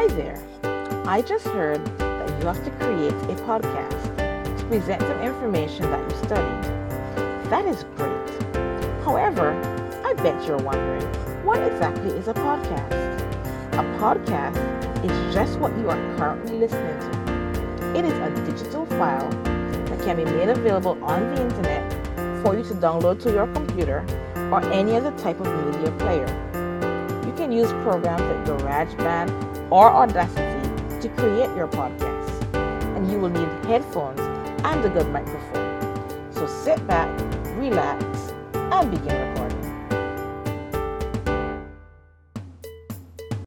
Hi there. I just heard that you have to create a podcast to present some information that you studied. That is great. However, I bet you're wondering, what exactly is a podcast? A podcast is just what you are currently listening to. It is a digital file that can be made available on the internet for you to download to your computer or any other type of media player. You can use programs like GarageBand or Audacity to create your podcast, and you will need headphones and a good microphone. So sit back, relax, and begin recording.